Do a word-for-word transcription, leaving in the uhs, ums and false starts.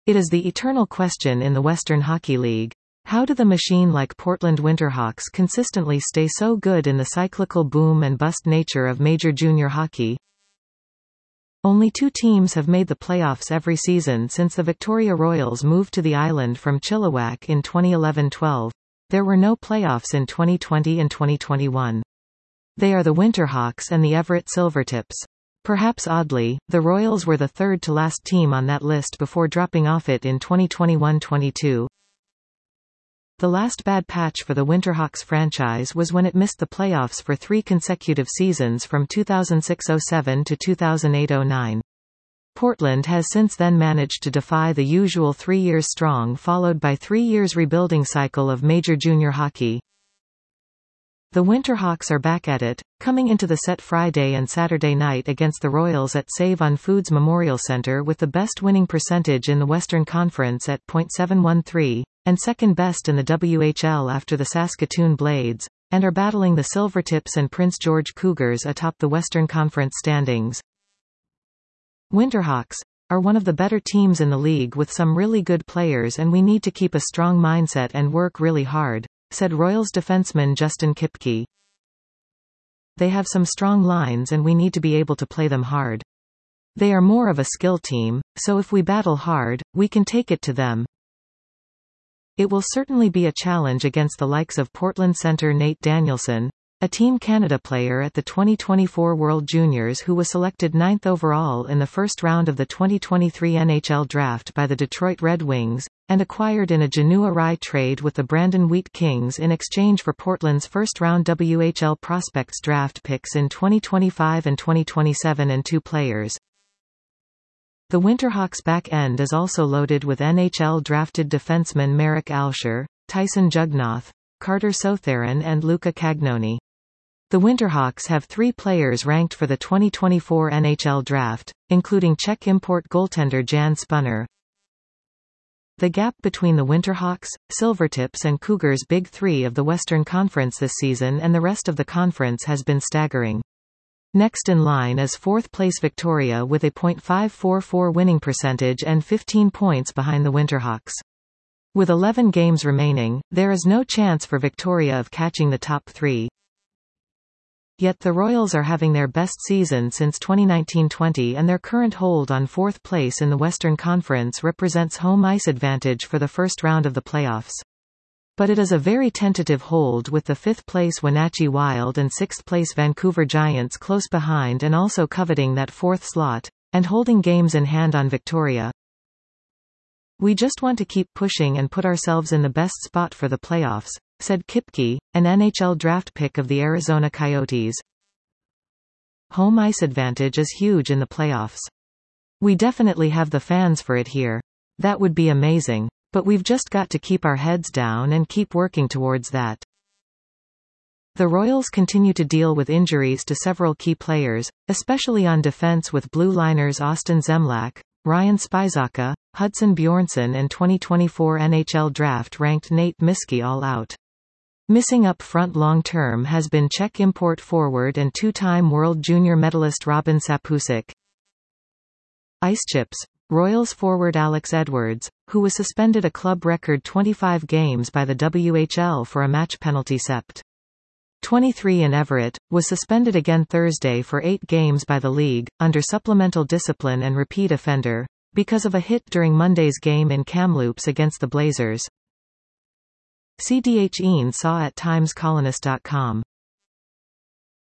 It is the eternal question in the Western Hockey League. How do the machine-like Portland Winterhawks consistently stay so good in the cyclical boom and bust nature of major junior hockey? Only two teams have made the playoffs every season since the Victoria Royals moved to the island from Chilliwack in twenty eleven twelve. There were no playoffs in twenty twenty and twenty twenty-one. They are the Winterhawks and the Everett Silvertips. Perhaps oddly, the Royals were the third to last team on that list before dropping off it in twenty twenty-one twenty-two. The last bad patch for the Winterhawks franchise was when it missed the playoffs for three consecutive seasons from two thousand six oh seven to two thousand eight oh nine. Portland has since then managed to defy the usual three years strong followed by three years rebuilding cycle of major junior hockey. The Winterhawks are back at it, coming into the set Friday and Saturday night against the Royals at Save on Foods Memorial Center with the best winning percentage in the Western Conference at point seven one three, and second best in the W H L after the Saskatoon Blades, and are battling the Silvertips and Prince George Cougars atop the Western Conference standings. Winterhawks are one of the better teams in the league with some really good players, and we need to keep a strong mindset and work really hard, said Royals defenseman Justin Kipke. They have some strong lines and we need to be able to play them hard. They are more of a skill team, so if we battle hard, we can take it to them. It will certainly be a challenge against the likes of Portland center Nate Danielson, a Team Canada player at the twenty twenty-four World Juniors who was selected ninth overall in the first round of the twenty twenty-three N H L draft by the Detroit Red Wings, and acquired in a Janua Rai trade with the Brandon Wheat Kings in exchange for Portland's first-round W H L prospects draft picks in twenty twenty-five and twenty twenty-seven and two players. The Winterhawks' back end is also loaded with N H L-drafted defensemen Marek Alscher, Tyson Jugnoth, Carter Sotheran and Luca Cagnoni. The Winterhawks have three players ranked for the twenty twenty-four N H L draft, including Czech import goaltender Jan Spunner. The gap between the Winterhawks, Silvertips and Cougars' Big Three of the Western Conference this season and the rest of the conference has been staggering. Next in line is fourth-place Victoria with a point five four four winning percentage and fifteen points behind the Winterhawks. With eleven games remaining, there is no chance for Victoria of catching the top three. Yet the Royals are having their best season since twenty nineteen twenty and their current hold on fourth place in the Western Conference represents home ice advantage for the first round of the playoffs. But it is a very tentative hold with the fifth-place Wenatchee Wild and sixth-place Vancouver Giants close behind and also coveting that fourth slot, and holding games in hand on Victoria. We just want to keep pushing and put ourselves in the best spot for the playoffs, said Kipke, an N H L draft pick of the Arizona Coyotes. Home ice advantage is huge in the playoffs. We definitely have the fans for it here. That would be amazing. But we've just got to keep our heads down and keep working towards that. The Royals continue to deal with injuries to several key players, especially on defense with blue liners Austin Zemlak, Ryan Spizaka, Hudson Bjornsson and twenty twenty-four N H L draft-ranked Nate Miskey all out. Missing up front long-term has been Czech import forward and two-time World Junior medalist Robin Sapusik. Ice chips. Royals forward Alex Edwards, who was suspended a club record twenty-five games by the W H L for a match penalty sept. twenty-three in Everett, was suspended again Thursday for eight games by the league, under supplemental discipline and repeat offender, because of a hit during Monday's game in Kamloops against the Blazers. C D H Ian saw at times colonist dot com.